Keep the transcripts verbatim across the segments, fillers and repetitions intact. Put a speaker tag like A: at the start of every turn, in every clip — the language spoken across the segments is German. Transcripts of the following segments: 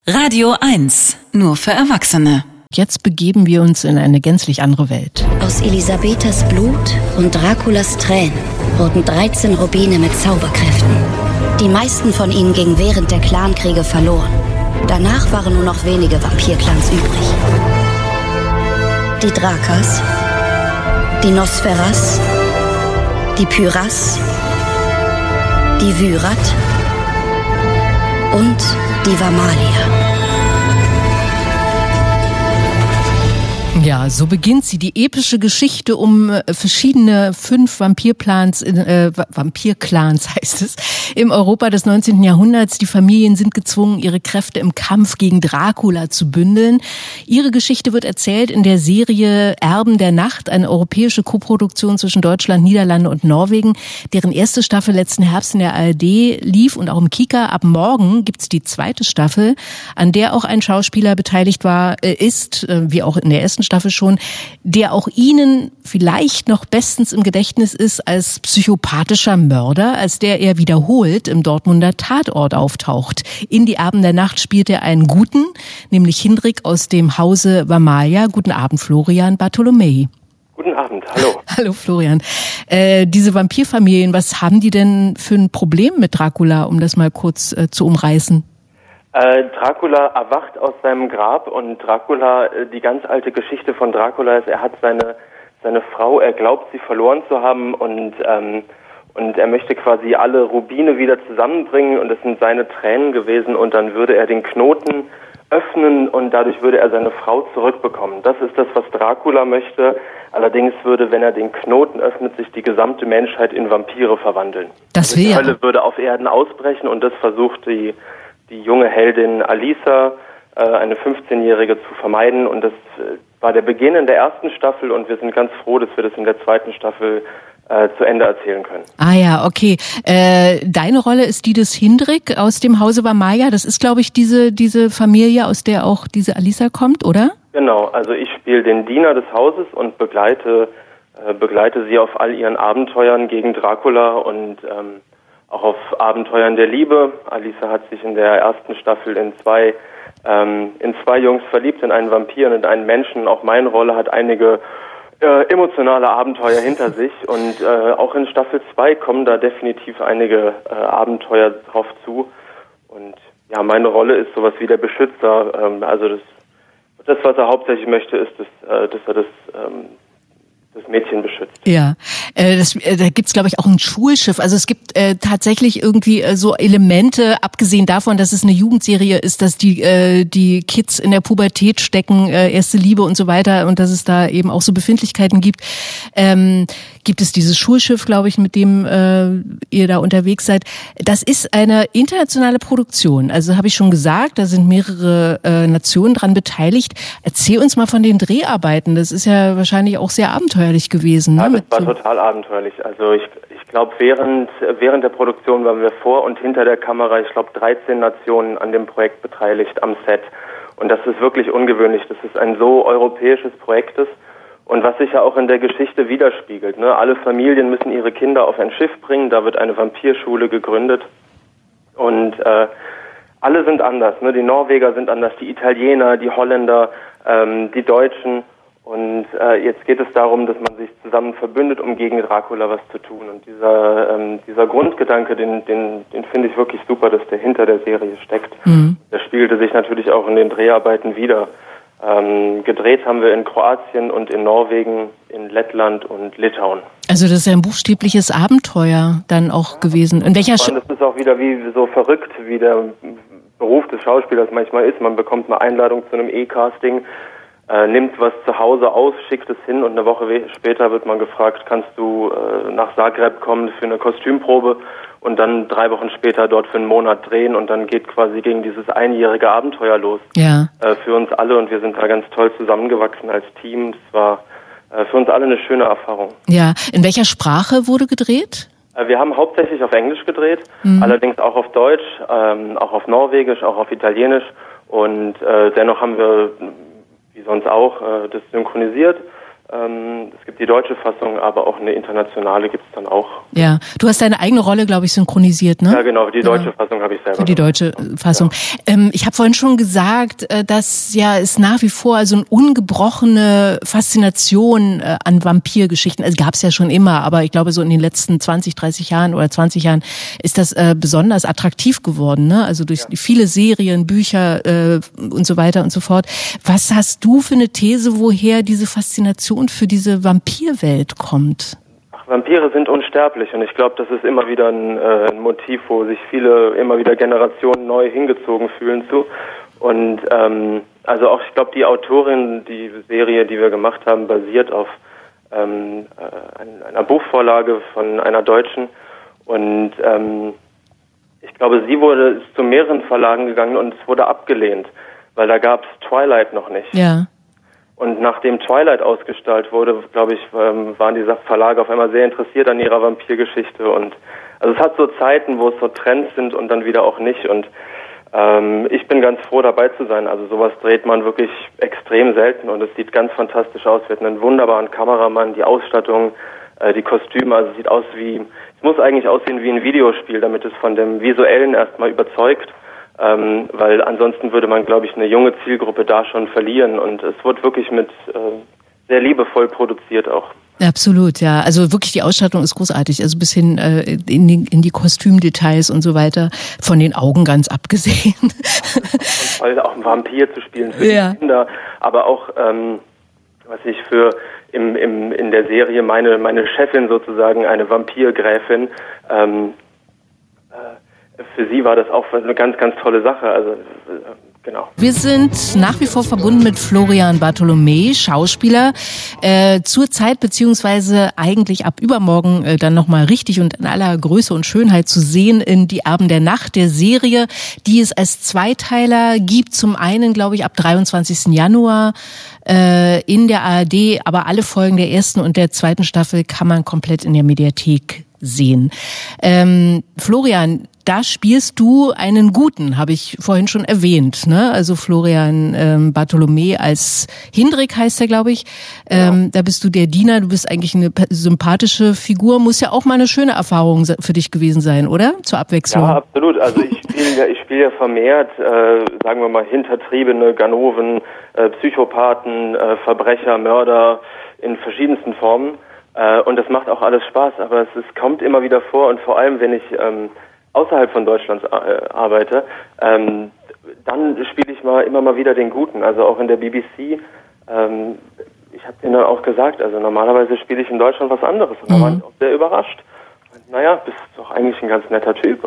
A: Radio eins, nur für Erwachsene.
B: Jetzt begeben wir uns in eine gänzlich andere Welt.
C: Aus Elisabetas Blut und Draculas Tränen wurden dreizehn Rubine mit Zauberkräften. Die meisten von ihnen gingen während der Clankriege verloren. Danach waren nur noch wenige Vampirclans übrig. Die Drakas, die Nosferas, die Pyras, die Vyrat und die Vamalier.
B: Ja, so beginnt sie, die epische Geschichte um äh, verschiedene fünf Vampirplans, äh, Vampirclans heißt es, im Europa des neunzehnten Jahrhunderts. Die Familien sind gezwungen, ihre Kräfte im Kampf gegen Dracula zu bündeln. Ihre Geschichte wird erzählt in der Serie Erben der Nacht, eine europäische Koproduktion zwischen Deutschland, Niederlande und Norwegen, deren erste Staffel letzten Herbst in der A R D lief und auch im Kika. Ab morgen gibt's die zweite Staffel, an der auch ein Schauspieler beteiligt war, äh, ist, äh, wie auch in der ersten Staffel schon, der auch Ihnen vielleicht noch bestens im Gedächtnis ist als psychopathischer Mörder, als der er wiederholt im Dortmunder Tatort auftaucht. In Die Erben der Nacht spielt er einen Guten, nämlich Hindrik aus dem Hause Vamalia. Guten Abend, Florian Bartholomei.
D: Guten Abend, hallo.
B: Hallo Florian. Äh, diese Vampirfamilien, was haben die denn für ein Problem mit Dracula, um das mal kurz äh, zu umreißen?
D: Äh, Dracula erwacht aus seinem Grab und Dracula, äh, die ganz alte Geschichte von Dracula ist, er hat seine seine Frau, er glaubt sie verloren zu haben und ähm, und er möchte quasi alle Rubine wieder zusammenbringen und es sind seine Tränen gewesen und dann würde er den Knoten öffnen und dadurch würde er seine Frau zurückbekommen. Das ist das, was Dracula möchte. Allerdings würde, wenn er den Knoten öffnet, sich die gesamte Menschheit in Vampire verwandeln.
B: Das wäre.
D: Die Hölle würde auf Erden ausbrechen und das versucht die die junge Heldin Alisa, äh, eine fünfzehnjährige, zu vermeiden. Und das äh, war der Beginn in der ersten Staffel und wir sind ganz froh, dass wir das in der zweiten Staffel äh, zu Ende erzählen können.
B: Ah ja, okay. Äh, deine Rolle ist die des Hindrik aus dem Hause Vamaya. Das ist, glaube ich, diese diese Familie, aus der auch diese Alisa kommt, oder?
D: Genau, also ich spiele den Diener des Hauses und begleite, äh, begleite sie auf all ihren Abenteuern gegen Dracula und ähm, auch auf Abenteuern der Liebe. Alisa hat sich in der ersten Staffel in zwei ähm, in zwei Jungs verliebt, in einen Vampir und in einen Menschen. Auch meine Rolle hat einige äh, emotionale Abenteuer hinter sich und äh, auch in Staffel zwei kommen da definitiv einige äh, Abenteuer drauf zu. Und ja, meine Rolle ist sowas wie der Beschützer. Ähm, also das, das, was er hauptsächlich möchte, ist, dass, äh, dass er das ähm, das Mädchen beschützt.
B: Ja, äh, das, äh, da gibt's, glaube ich, auch ein Schulschiff. Also es gibt äh, tatsächlich irgendwie äh, so Elemente, abgesehen davon, dass es eine Jugendserie ist, dass die äh, die Kids in der Pubertät stecken, äh, erste Liebe und so weiter und dass es da eben auch so Befindlichkeiten gibt. Ähm, gibt es dieses Schulschiff, glaube ich, mit dem äh, ihr da unterwegs seid. Das ist eine internationale Produktion. Also habe ich schon gesagt, da sind mehrere äh, Nationen dran beteiligt. Erzähl uns mal von den Dreharbeiten. Das ist ja wahrscheinlich auch sehr abenteuerlich gewesen. Ne?
D: Ja, das war total abenteuerlich. Also ich, ich glaube, während, während der Produktion waren wir vor und hinter der Kamera, ich glaube, dreizehn Nationen an dem Projekt beteiligt am Set. Und das ist wirklich ungewöhnlich, dass es ein so europäisches Projekt ist. Und was sich ja auch in der Geschichte widerspiegelt. Ne? Alle Familien müssen ihre Kinder auf ein Schiff bringen, da wird eine Vampirschule gegründet. Und äh, alle sind anders. Ne? Die Norweger sind anders, die Italiener, die Holländer, ähm, die Deutschen. Und äh, jetzt geht es darum, dass man sich zusammen verbündet, um gegen Dracula was zu tun. Und dieser ähm, dieser Grundgedanke, den den den finde ich wirklich super, dass der hinter der Serie steckt. Mhm. Der spiegelte sich natürlich auch in den Dreharbeiten wider. Ähm, gedreht haben wir in Kroatien und in Norwegen, in Lettland und Litauen.
B: Also das ist ja ein buchstäbliches Abenteuer dann auch ja, gewesen. In welcher
D: Sch- das ist auch wieder wie so verrückt, wie der Beruf des Schauspielers manchmal ist. Man bekommt eine Einladung zu einem E-Casting, äh, nimmt was zu Hause aus, schickt es hin und eine Woche we- später wird man gefragt, kannst du äh, nach Zagreb kommen für eine Kostümprobe und dann drei Wochen später dort für einen Monat drehen und dann geht quasi gegen dieses einjährige Abenteuer los.
B: Ja.
D: Äh, für uns alle und wir sind da ganz toll zusammengewachsen als Team. Das war äh, für uns alle eine schöne Erfahrung.
B: Ja. In welcher Sprache wurde gedreht?
D: Äh, wir haben hauptsächlich auf Englisch gedreht, mhm. allerdings auch auf Deutsch, ähm, auch auf Norwegisch, auch auf Italienisch und äh, dennoch haben wir, wie sonst auch, äh, das synchronisiert. Ähm, es gibt die deutsche Fassung, aber auch eine internationale gibt es dann auch.
B: Ja, du hast deine eigene Rolle, glaube ich, synchronisiert, ne?
D: Ja, genau, die deutsche
B: ja.
D: Fassung habe ich selber.
B: Für die deutsche Fassung. Ja. Ähm, ich habe vorhin schon gesagt, dass ja es nach wie vor also eine ungebrochene Faszination äh, an Vampirgeschichten, also gab es ja schon immer, aber ich glaube so in den letzten zwanzig, dreißig Jahren oder zwanzig Jahren ist das äh, besonders attraktiv geworden, ne? Also durch ja. viele Serien, Bücher äh, und so weiter und so fort. Was hast du für eine These, woher diese Faszination für diese Vampirwelt kommt?
D: Ach, Vampire sind unsterblich und ich glaube, das ist immer wieder ein, äh, ein Motiv, wo sich viele immer wieder Generationen neu hingezogen fühlen zu. Und ähm, also auch, ich glaube, die Autorin, die Serie, die wir gemacht haben, basiert auf ähm, äh, einer Buchvorlage von einer Deutschen und ähm, ich glaube, sie wurde ist zu mehreren Verlagen gegangen und es wurde abgelehnt, weil da gab es Twilight noch nicht.
B: Ja.
D: Und nachdem Twilight ausgestrahlt wurde, glaube ich, waren die Verlage auf einmal sehr interessiert an ihrer Vampirgeschichte. Und also es hat so Zeiten, wo es so Trends sind und dann wieder auch nicht. Und ähm, ich bin ganz froh, dabei zu sein. Also sowas dreht man wirklich extrem selten und es sieht ganz fantastisch aus. Wir hatten einen wunderbaren Kameramann, die Ausstattung, äh, die Kostüme. Also es sieht aus wie, es muss eigentlich aussehen wie ein Videospiel, damit es von dem Visuellen erstmal überzeugt. Ähm, weil ansonsten würde man, glaube ich, eine junge Zielgruppe da schon verlieren und es wird wirklich mit äh, sehr liebevoll produziert auch.
B: Absolut, ja. Also wirklich die Ausstattung ist großartig, also bis hin äh, in, die, in die Kostümdetails und so weiter, von den Augen ganz abgesehen.
D: Und toll, auch ein Vampir zu spielen für
B: ja.
D: die Kinder, aber auch, ähm, was ich für im, im, in der Serie meine, meine Chefin sozusagen, eine Vampirgräfin, ähm, für sie war das auch eine ganz, ganz tolle Sache. Also genau.
B: Wir sind nach wie vor verbunden mit Florian Bartholomä, Schauspieler, äh, zur Zeit beziehungsweise eigentlich ab übermorgen äh, dann nochmal richtig und in aller Größe und Schönheit zu sehen in Die Erben der Nacht, der Serie, die es als Zweiteiler gibt. Zum einen, glaube ich, ab dreiundzwanzigsten Januar äh, in der A R D, aber alle Folgen der ersten und der zweiten Staffel kann man komplett in der Mediathek sehen. Ähm, Florian, da spielst du einen Guten, habe ich vorhin schon erwähnt, ne? Also Florian ähm, Bartholomä als Hindrik heißt er, glaube ich. Ähm, ja. Da bist du der Diener, du bist eigentlich eine sympathische Figur. Muss ja auch mal eine schöne Erfahrung für dich gewesen sein, oder? Zur Abwechslung.
D: Ja, absolut. Also ich spiele ja, ich spiele ja vermehrt, äh, sagen wir mal, Hintertriebene, Ganoven, äh, Psychopathen, äh, Verbrecher, Mörder in verschiedensten Formen. Äh, und das macht auch alles Spaß, aber es, es kommt immer wieder vor und vor allem, wenn ich ähm, außerhalb von Deutschland äh, arbeite, ähm, dann spiele ich mal immer mal wieder den Guten, also auch in der B B C. Ähm, ich habe denen auch gesagt, also normalerweise spiele ich in Deutschland was anderes und da war ich auch sehr überrascht. Und, naja, bist doch eigentlich ein ganz netter Typ.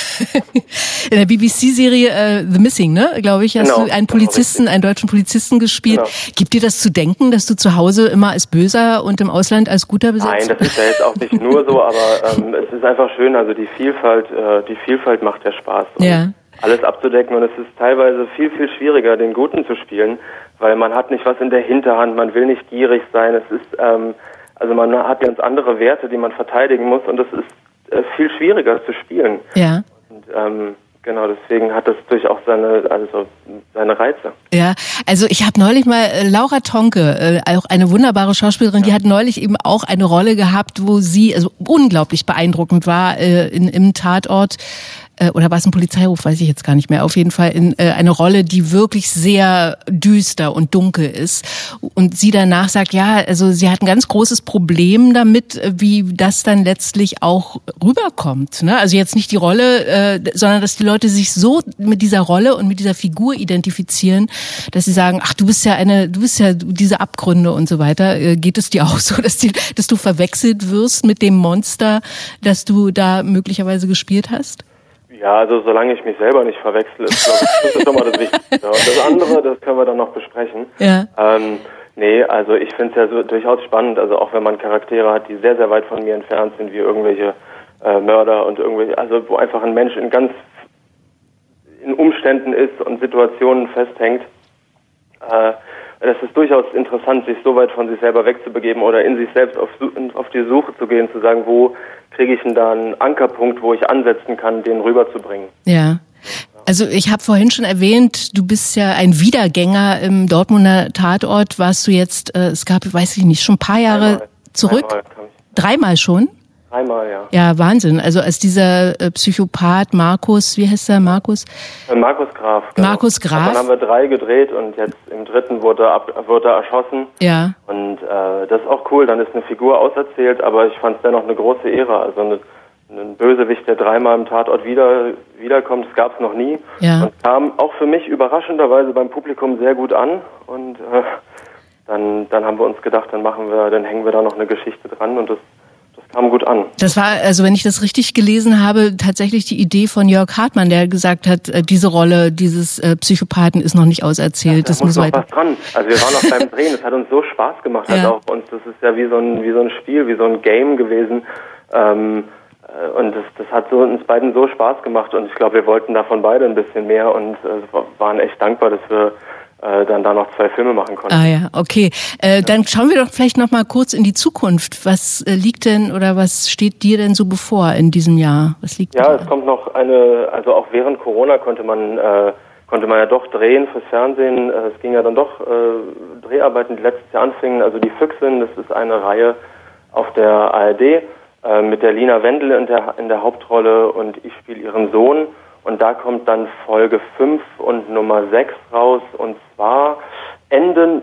B: In der B B C-Serie äh, The Missing, ne, glaube ich, hast
D: genau,
B: du einen Polizisten, einen deutschen Polizisten gespielt. Genau. Gibt dir das zu denken, dass du zu Hause immer als Böser und im Ausland als Guter besetzt?
D: Nein, das ist ja jetzt auch nicht nur so, aber ähm, es ist einfach schön, also die Vielfalt, äh, die Vielfalt macht ja Spaß.
B: Ja.
D: Alles abzudecken und es ist teilweise viel, viel schwieriger, den Guten zu spielen, weil man hat nicht was in der Hinterhand, man will nicht gierig sein, es ist, ähm, also man hat ganz andere Werte, die man verteidigen muss und es ist äh, viel schwieriger zu spielen.
B: Ja.
D: Und ähm, genau, deswegen hat das durchaus seine, also seine Reize.
B: Ja, also ich habe neulich mal äh, Laura Tonke, äh, auch eine wunderbare Schauspielerin, ja. Die hat neulich eben auch eine Rolle gehabt, wo sie also unglaublich beeindruckend war äh, in, im Tatort. Oder war es ein Polizeiruf, weiß ich jetzt gar nicht mehr. Auf jeden Fall in äh, eine Rolle, die wirklich sehr düster und dunkel ist. Und sie danach sagt, ja, also sie hat ein ganz großes Problem damit, wie das dann letztlich auch rüberkommt. Ne? Also jetzt nicht die Rolle, äh, sondern dass die Leute sich so mit dieser Rolle und mit dieser Figur identifizieren, dass sie sagen, ach, du bist ja eine, du bist ja diese Abgründe und so weiter. Äh, geht es dir auch so, dass, die, dass du verwechselt wirst mit dem Monster, das du da möglicherweise gespielt hast?
D: Ja, also solange ich mich selber nicht verwechsel, ist, glaube ich, das ist schon mal das Wichtigste. Und das andere, das können wir dann noch besprechen.
B: Ja.
D: Ähm, nee, also ich finde es ja so durchaus spannend, also auch wenn man Charaktere hat, die sehr, sehr weit von mir entfernt sind, wie irgendwelche äh, Mörder und irgendwelche, also wo einfach ein Mensch in ganz in Umständen ist und Situationen festhängt. Äh, das ist durchaus interessant, sich so weit von sich selber wegzubegeben oder in sich selbst auf, auf die Suche zu gehen, zu sagen, wo kriege ich denn da einen Ankerpunkt, wo ich ansetzen kann, den rüberzubringen.
B: Ja. Also ich habe vorhin schon erwähnt, du bist ja ein Wiedergänger im Dortmunder Tatort. Warst du jetzt, äh, es gab, weiß ich nicht, schon ein paar Jahre
D: Dreimal.
B: zurück?
D: Dreimal, kam ich.
B: Dreimal schon?
D: Dreimal, ja.
B: Ja, Wahnsinn. Also als dieser äh, Psychopath Markus, wie heißt der, Markus?
D: Äh, Markus Graf. Genau.
B: Markus Graf.
D: Und dann haben wir drei gedreht und jetzt im dritten wurde er, ab, wurde er erschossen.
B: Ja.
D: Und äh, das ist auch cool, dann ist eine Figur auserzählt, aber ich fand es dennoch eine große Ehre. Also eine, ein Bösewicht, der dreimal im Tatort wieder wiederkommt, das gab es noch nie.
B: Ja.
D: Und kam auch für mich überraschenderweise beim Publikum sehr gut an. Und äh, dann, dann haben wir uns gedacht, dann machen wir, dann hängen wir da noch eine Geschichte dran und das kam gut an.
B: Das war, also wenn ich das richtig gelesen habe, tatsächlich die Idee von Jörg Hartmann, der gesagt hat, diese Rolle dieses äh, Psychopathen ist noch nicht auserzählt.
D: Ja, da
B: das
D: muss
B: muss
D: noch
B: weiter.
D: was dran. Also wir waren auch beim Drehen, es hat uns so Spaß gemacht,
B: Ja.
D: halt auch uns. Das ist ja wie so ein wie so ein Spiel, wie so ein Game gewesen. Ähm, äh, und das, das hat so uns beiden so Spaß gemacht und ich glaube, wir wollten davon beide ein bisschen mehr und äh, waren echt dankbar, dass wir äh, dann da noch zwei Filme machen konnten.
B: Ah ja, okay. Äh, dann schauen wir doch vielleicht noch mal kurz in die Zukunft. Was äh, liegt denn oder was steht dir denn so bevor in diesem Jahr? Was liegt
D: Ja,
B: da?
D: es kommt noch eine, also auch während Corona konnte man äh, konnte man ja doch drehen fürs Fernsehen. Äh, es ging ja dann doch äh, Dreharbeiten, die letztes Jahr anfingen. Also die Füchsin, das ist eine Reihe auf der A R D äh, mit der Lina Wendel in der in der Hauptrolle und ich spiele ihren Sohn. Und da kommt dann Folge fünf und Nummer sechs raus und zwar Ende,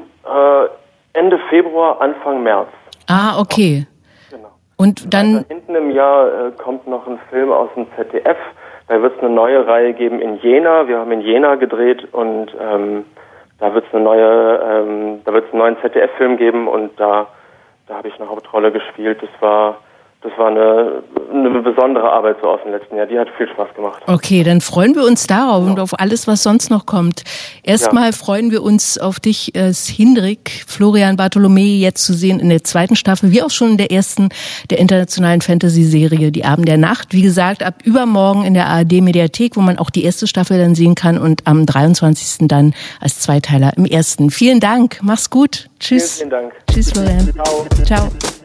D: äh, Ende Februar, Anfang März.
B: Ah, okay.
D: Genau.
B: Und dann
D: Also hinten im Jahr äh, kommt noch ein Film aus dem Z D F. Da wird es eine neue Reihe geben in Jena. Wir haben in Jena gedreht und ähm, da wird es eine neue, ähm, da wird es einen neuen Z D F-Film geben und da, da habe ich eine Hauptrolle gespielt. Das war Das war eine, eine besondere Arbeit so aus dem letzten Jahr. Die hat viel Spaß gemacht.
B: Okay, dann freuen wir uns darauf und auf alles, was sonst noch kommt. Erstmal
D: Ja.
B: freuen wir uns auf dich, äh, Hindrik, Florian Bartholomä, jetzt zu sehen in der zweiten Staffel, wie auch schon in der ersten der internationalen Fantasy-Serie Die Abend der Nacht. Wie gesagt, ab übermorgen in der A R D-Mediathek, wo man auch die erste Staffel dann sehen kann und am dreiundzwanzigsten dann als Zweiteiler im ersten. Vielen Dank, mach's gut. Tschüss.
D: Vielen, vielen Dank.
B: Tschüss, Florian.
D: Ciao.
B: Ciao.